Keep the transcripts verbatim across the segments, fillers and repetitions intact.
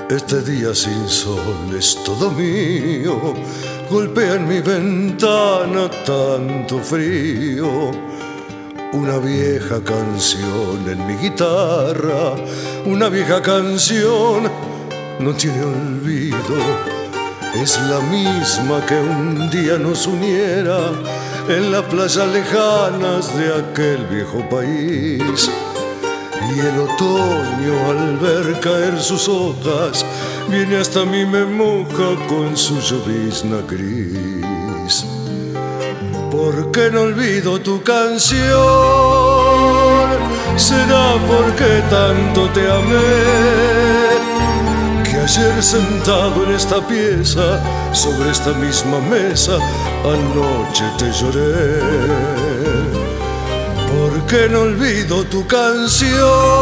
Este día sin sol es todo mío, golpea en mi ventana tanto frío. Una vieja canción en mi guitarra, una vieja canción no tiene olvido. Es la misma que un día nos uniera en las playas lejanas de aquel viejo país. Y el otoño al ver caer sus hojas viene hasta mí, me moja con su llovizna gris. ¿Por qué no olvido tu canción? ¿Será porque tanto te amé? Que ayer sentado en esta pieza, sobre esta misma mesa, anoche te lloré. ¿Por qué no olvido tu canción?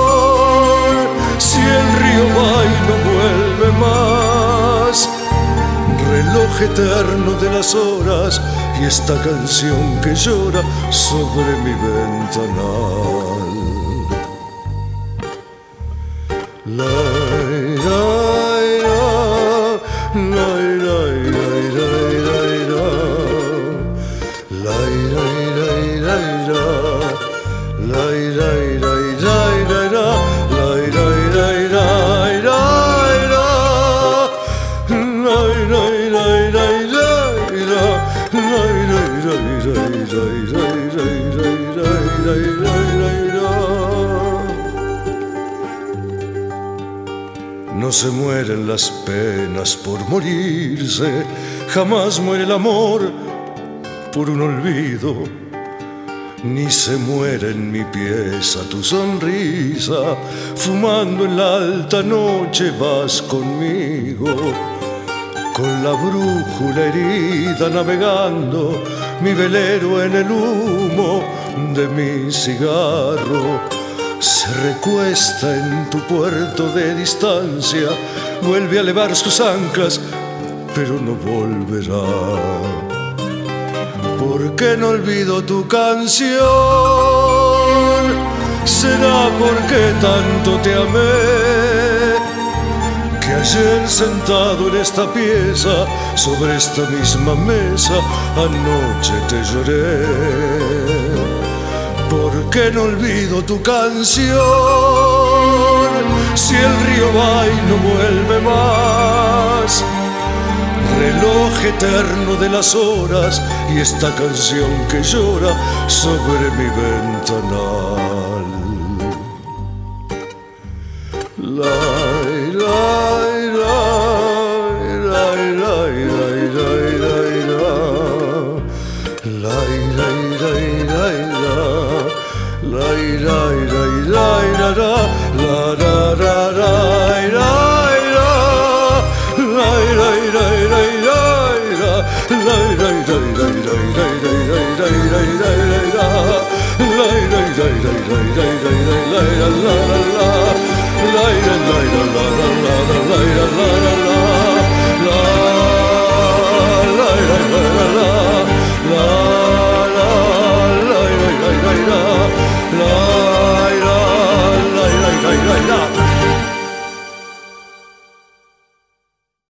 Si el río va y no vuelve más, reloj eterno de las horas y esta canción que llora sobre mi ventanal. La, la, la, la, la, la, la, la, la, la. No se mueren las penas por morirse, jamás muere el amor por un olvido. Ni se muere en mi pieza tu sonrisa, fumando en la alta noche vas conmigo. Con la brújula herida navegando, mi velero en el humo de mi cigarro. Se recuesta en tu puerto de distancia, vuelve a elevar sus anclas, pero no volverá. ¿Por qué no olvido tu canción? ¿Será porque tanto te amé? Que ayer sentado en esta pieza, sobre esta misma mesa, anoche te lloré. ¿Por qué no olvido tu canción? Si el río va y no vuelve más, reloj eterno de las horas y esta canción que llora sobre mi ventanal.